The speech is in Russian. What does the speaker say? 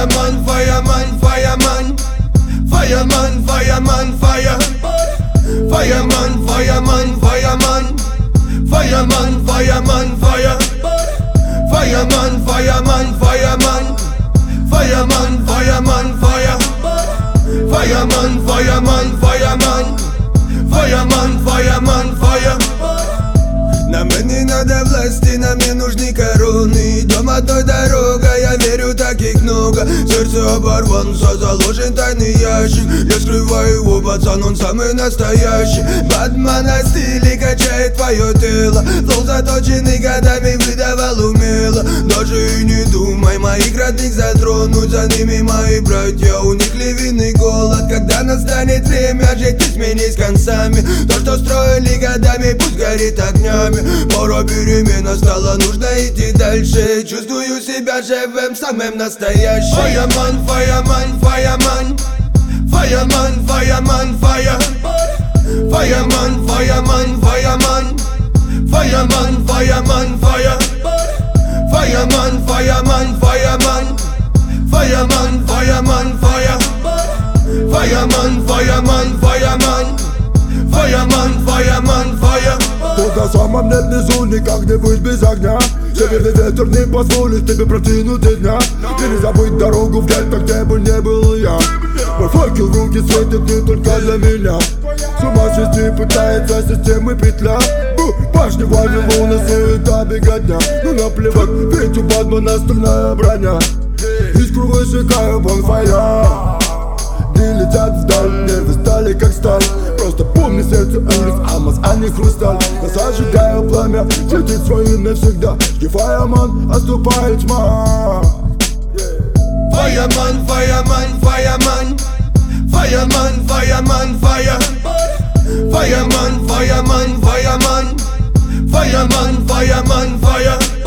Fireman, fireman, fireman. Fireman, fireman, fire. Fireman, fireman, fireman. Fireman, fireman, fire. Fireman, fireman, fireman. Fireman, fireman, fire. Fireman, fireman, fireman. Fireman, fireman, fire. Нам не надо власти, нам не нужны короны. Дом одной дорога, я верю, таких много. Сердце оборванца, заложен тайный ящик. Я скрываю его, пацан, он самый настоящий. Батмана в стиле качает твое тело. Флоу заточенный годами выдавал умело. Даже и не думай моих родных затронуть. За ними мои братья, у них львиный голод. Когда настанет время жить и сменить концами. То, что строили годами, пусть горит огнями. Пора перемен, настала, нужно идти дальше. Чувствую себя живым, самым настоящим. Fireman, fireman, fireman. Fireman, fireman, fire. Fireman, fireman, fireman. Fireman, fireman, fire. Fireman, fireman, fireman. Fireman, fireman, fire. Fireman, fireman, fireman. Fireman, fireman, fire. Тут на самом нет внизу никак не быть без огня. Северный ветер не позволит тебе протянуть дня. И не забыть дорогу в гетто, где бы не был я. Мой факел в руки светит не только для меня. С ума свести пытается системы петля. Башни Вавилона, суета беготня. Ну наплевать, ведь у Батмана стальная броня. Искру высекаю, бонфайр. Дни летят вдаль, нервы стали как сталь. Просто помни, сердце улиц, алмаз, а не хрусталь. Я зажигаю пламя, светит свое навсегда. Жги Fireman, отступает тьма. Fireman, fireman, fireman. Fireman, fireman, fire. Fireman, fireman, fireman. Fireman, fireman, fire.